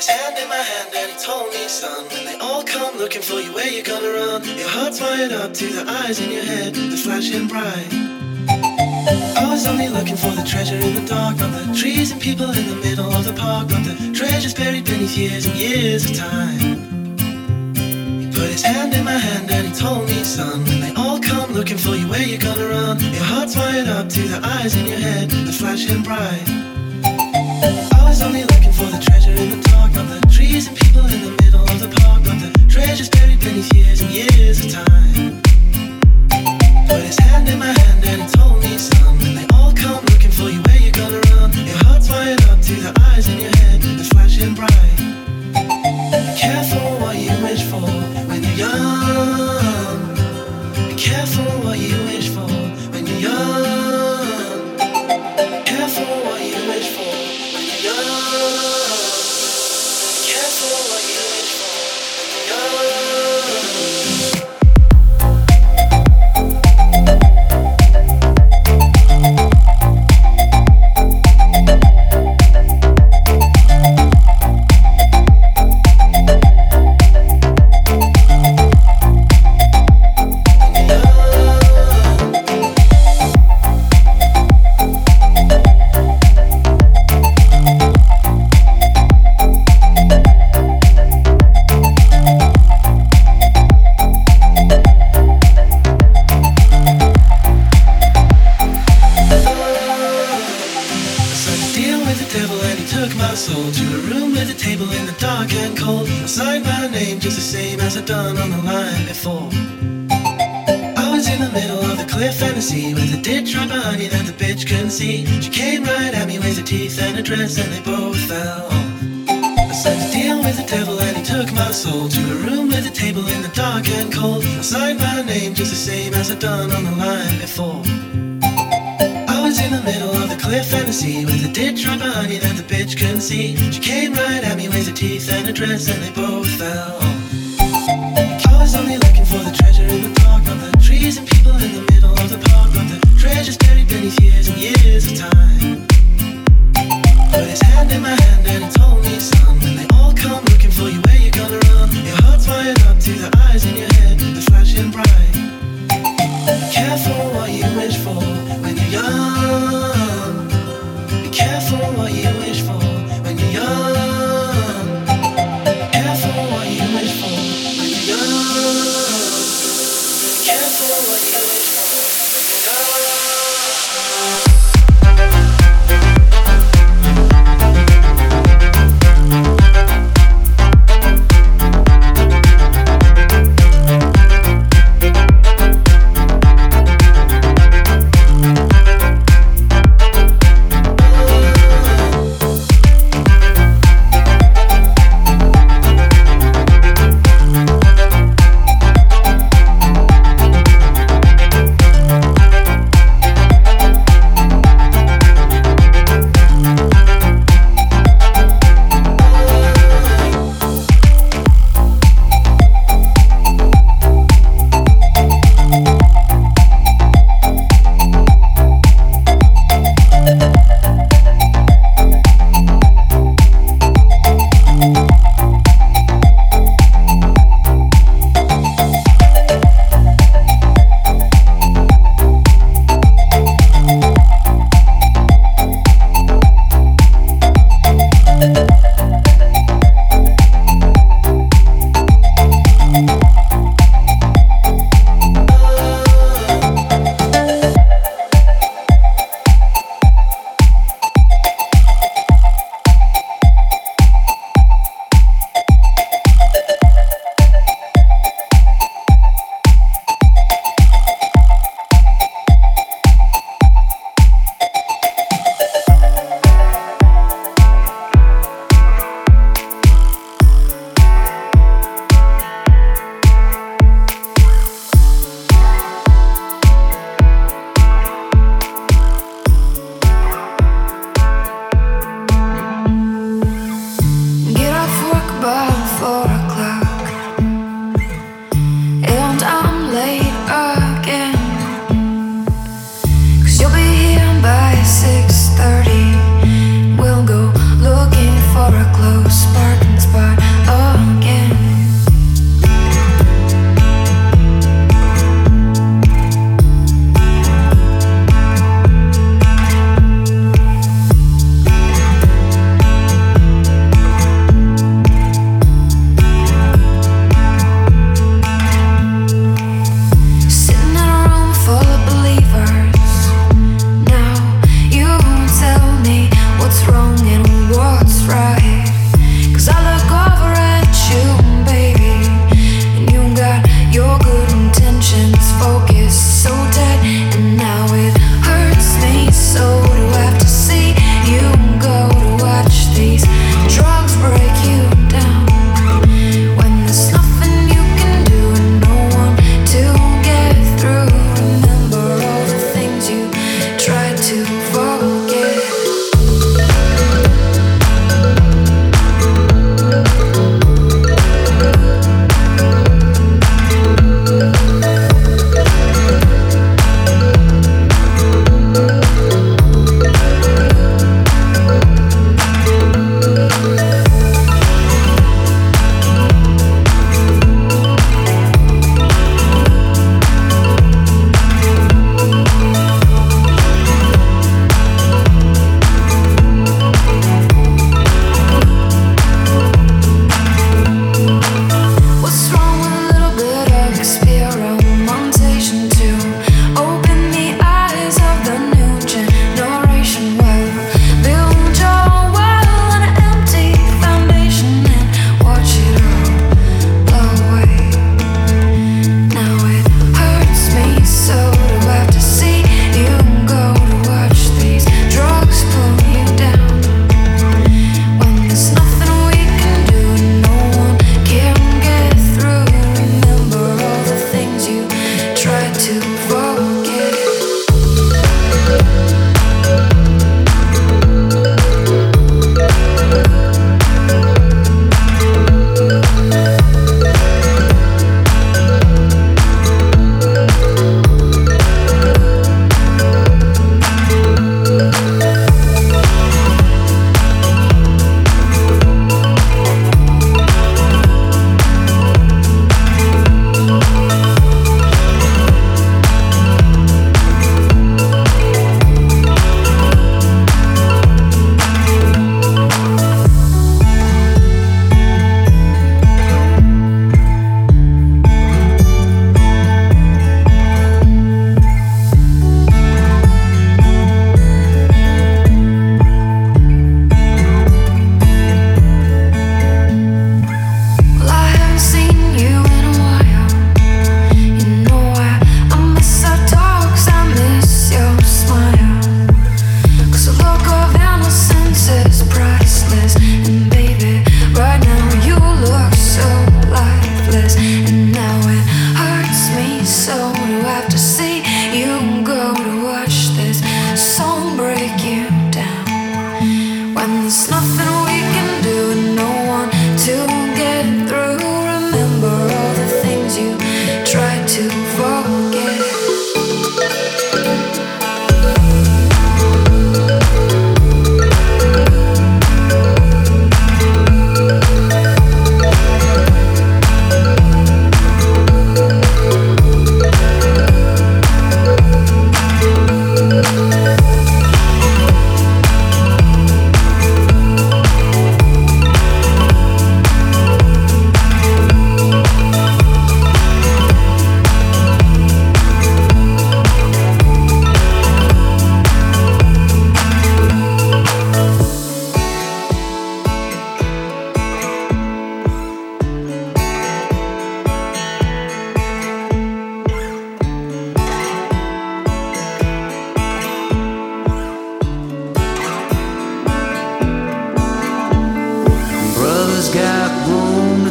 hand in my hand and he told me, son, when they all come looking for you, where you gonna run? Your heart's wired up to the eyes in your head, they're flashing bright. I was only looking for the treasure in the dark, not the trees and people in the middle of the park, but the treasures buried beneath years and years of time. He put his hand in my hand and he told me, son, when they all come looking for you, where you gonna run? Your heart's wired up to the eyes in your head, they're flashing bright. I was only looking for the treasure in the dark, not the trees and people in the middle of the park, but the treasures buried beneath years and years of time. Put his hand in my hand and he told me, son, when they all come looking for you, where you gonna run? Your heart's wired up to the eyes in your head, they're flashing bright. Be careful what you wish for when you're young. Be careful what you wish for when you're young. Be careful what you wish for when you're young. Be careful what you wish for when you're young. Soul to a room with a table in the dark and cold. I signed my name just the same as I'd done on the line before. I was in the middle of the cliff fantasy with a ditch right behind me that the bitch couldn't see. She came right at me with her teeth and her dress and they both fell off. I signed a deal with the devil and he took my soul to a room with a table in the dark and cold. I signed my name just the same as I'd done on the line before. I was in the middle of the cliff fantasy with a ditch right behind me that the bitch couldn't see. She came right at me with her teeth and her dress and they both fell off. I was only looking for the treasure in the dark, not the trees and people in the middle of the park, but the treasures buried beneath years and years of time. Put his hand in my hand and he told me, son, when they all come looking for you, where you gonna run? Your heart's wired up to the eyes in your head, they're flashing bright. Be careful what you wish for when you're young. Be careful what you wish for when you're young. Be careful what you wish for when you're young. Be careful what you wish for when you're young.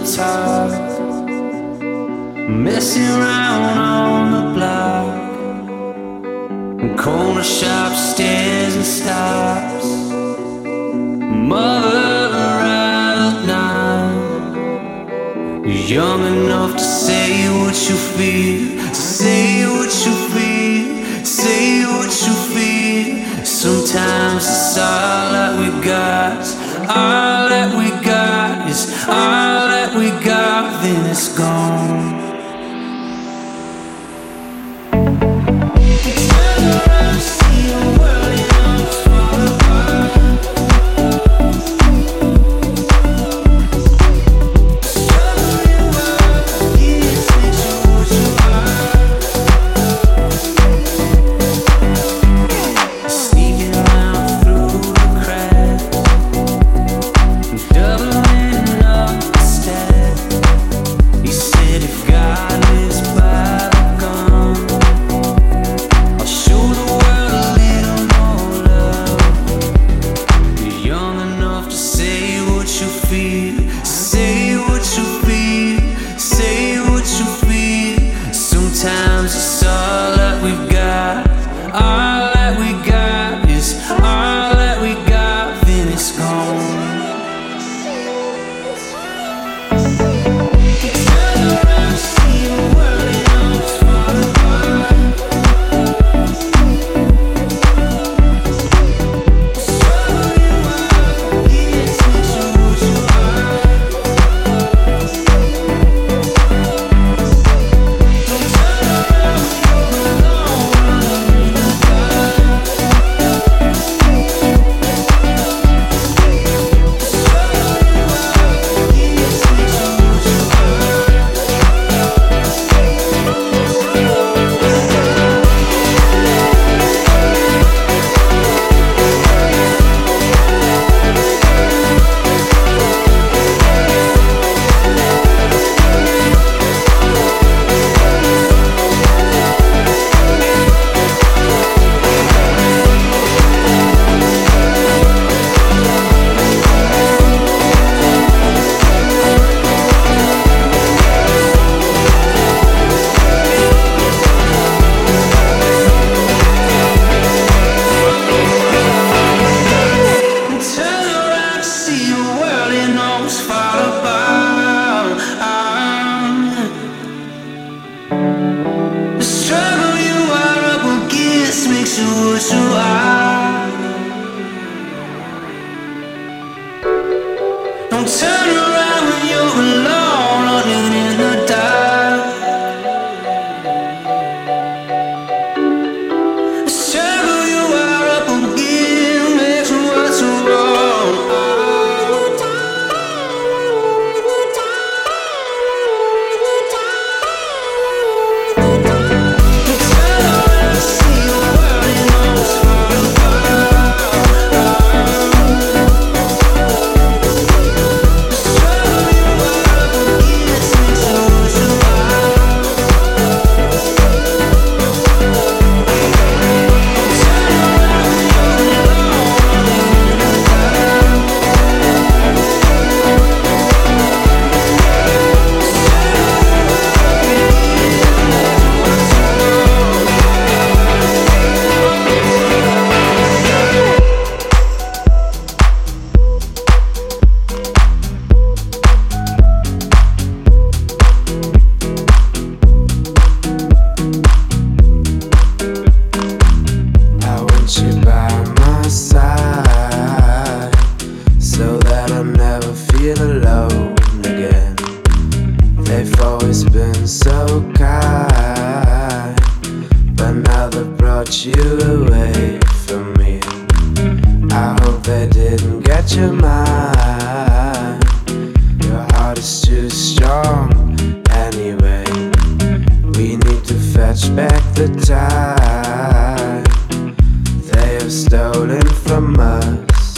talk, messing around on the block, corner shop stares and stops. Mother out of nine, young enough to say what you feel, say what you feel, say what you feel. Sometimes it's all that we got, all that we got is all that we got, then it's gone. Turn around, see the world, you know it's fall apart. Struggle you up, get makes you what you are. Sneaking around through the cracks, doubling up the stack. He said if God lives by the gun, I'll show the world a little more love. You're young enough to say what you feel, say what you feel, say what you feel. Sometimes it's all that we've got, all that we got is all that we got, then it's gone. Turn around, see the world, you know it's fall apart. Struggle you up, get makes you what you are. Don't turn around when you're alone, running in the dark. Struggle you up, get makes you what you are. Turn around, see the world, you know it's fall apart. The struggle you are up against makes you what you are. Don't turn around when you're alone, running in the dark. The struggle you are up against makes you what you are. Turn around, see the world, you know it's fall apart. Struggle you are up against makes you what you are. Turn around when you're alone, running in the dark. I want you by my side so that I'll never feel alone again. They've always been so kind, but now they've brought you away from me. I hope they didn't get your mind. Your heart is too strong anyway. We need to fetch back the time they have stolen from us.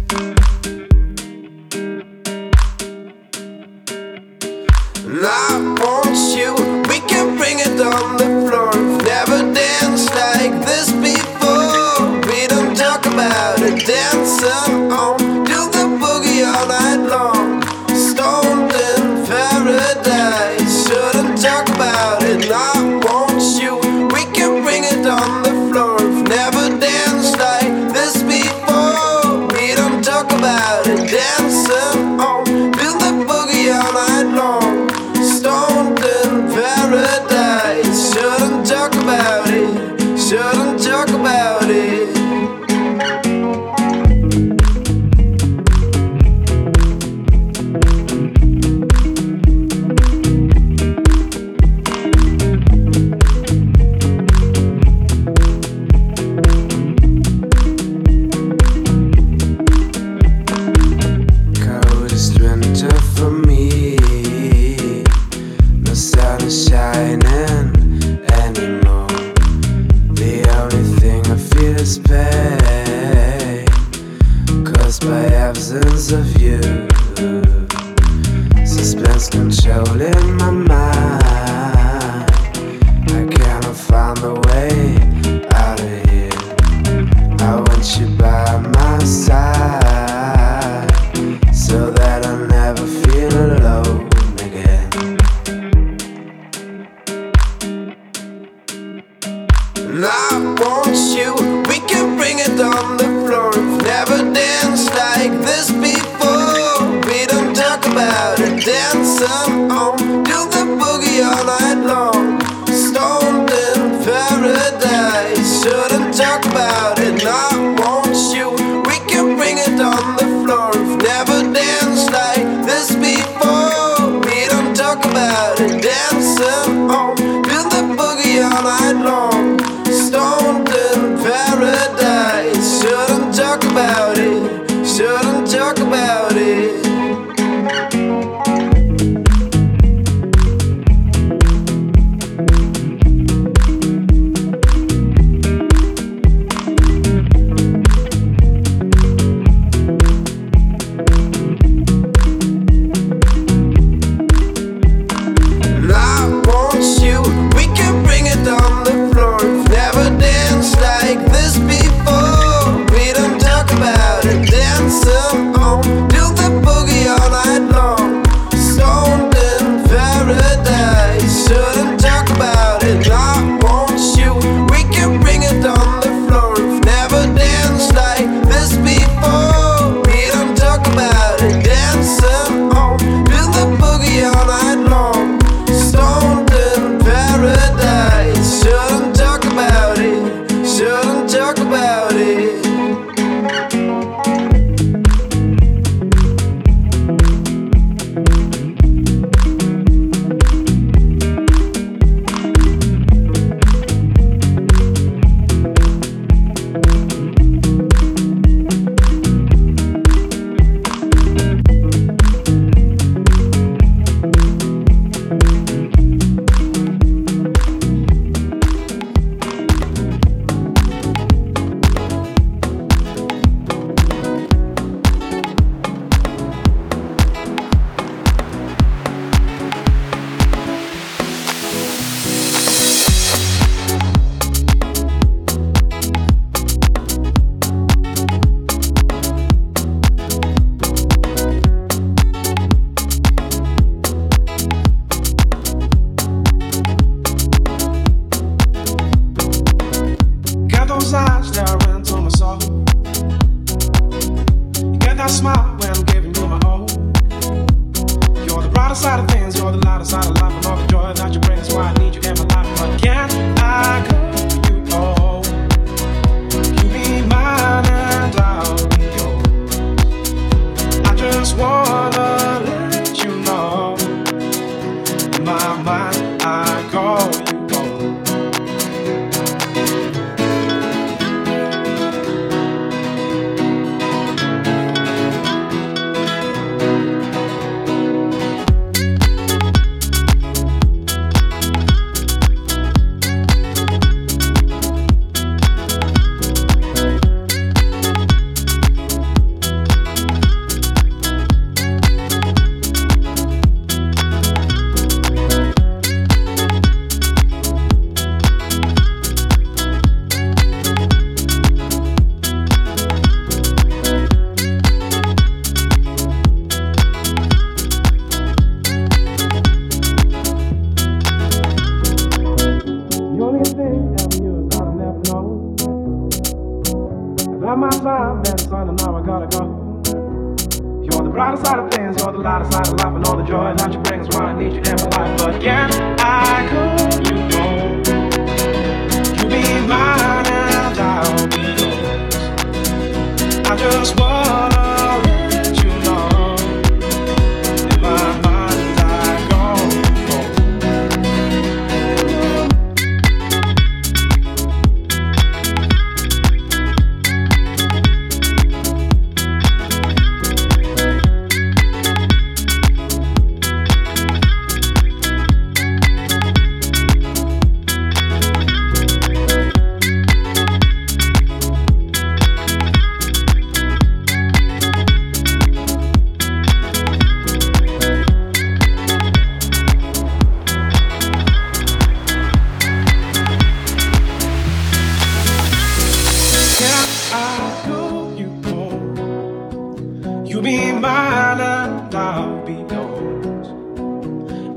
And I want you, we can bring it on the floor. We've never danced like this before. We don't talk about it, dancing on, do the boogie all night long. Stoned and is controlling my mind. I cannot find the way out of here. I want you by my side, so that I never feel alone again. And I want you, we can bring it on the floor. We've never danced like this before. We don't talk about it, dance on, do the boogie all night long. Stoned in paradise, shouldn't talk about it. And I want you, we can bring it on the floor. We've never danced like this before. We don't talk about it, dance on, do the boogie all night long. Stoned in paradise, shouldn't talk about it, shouldn't talk about it.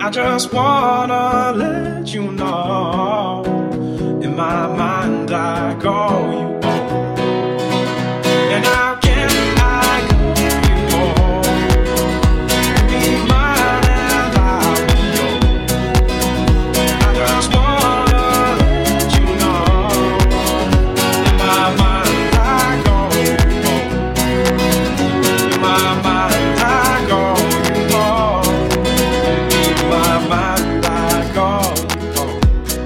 I just wanna let you know, in my mind I call you home. And how can I call you home? Be mine and I'll be yours. I just wanna let you know, in my mind I call you home. In my mind I call you home. In my mind I call you home.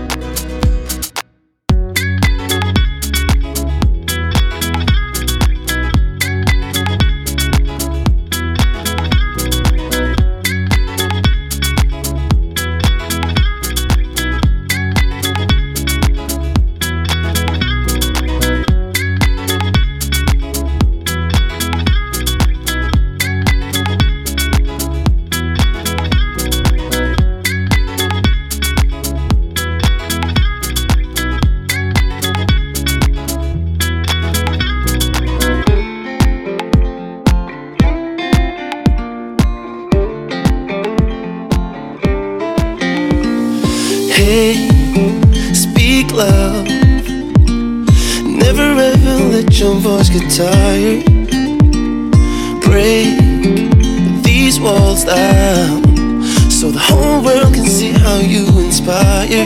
Hey, speak love. Never ever let your voice get tired. Break these walls down so the whole world can see how you inspire.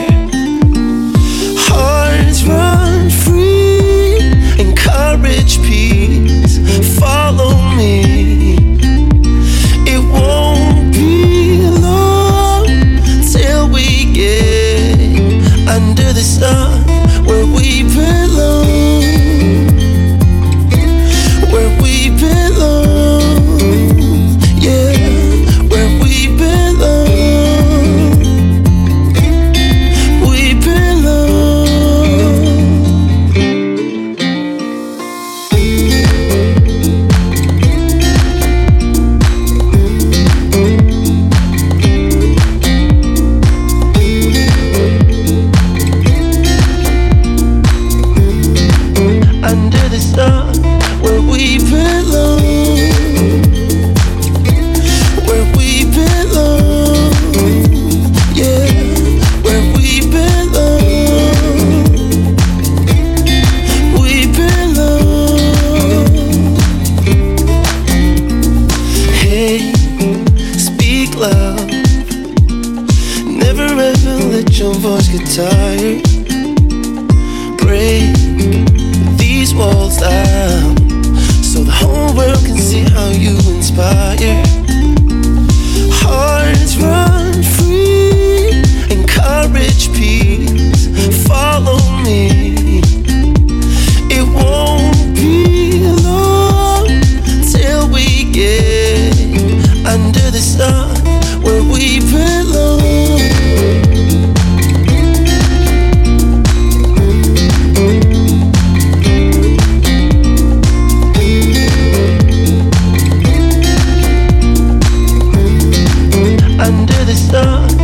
Hearts run free, encourage peace. Follow me. It won't be long till we get under the sun where we belong. Where we belong. Yeah, where we belong. We belong. Under the sun where we belong. Where we belong. Yeah, where we belong. We belong. Hey, speak loud. Never ever let your voice get tired. Break these walls down so the whole world can see how you inspire. Hearts run free, encourage peace. Follow me. It won't be long till we get under the sun where we belong. Under the sun